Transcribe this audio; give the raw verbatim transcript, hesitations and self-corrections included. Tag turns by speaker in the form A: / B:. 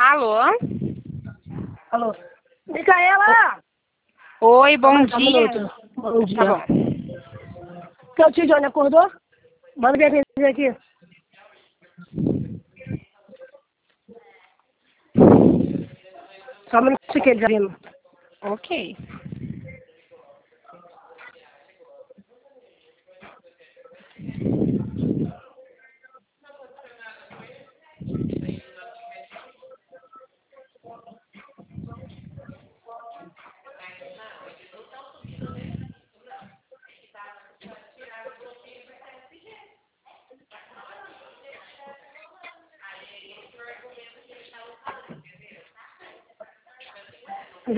A: Alô?
B: Alô? Micaela!
A: Oi, bom
B: Ah,
A: dia.
B: tá bom, bom dia.
A: Tá bom.
B: Seu tio Johnny acordou? Manda minha atender aqui. Só um minuto que ele já vindo.
A: Ok.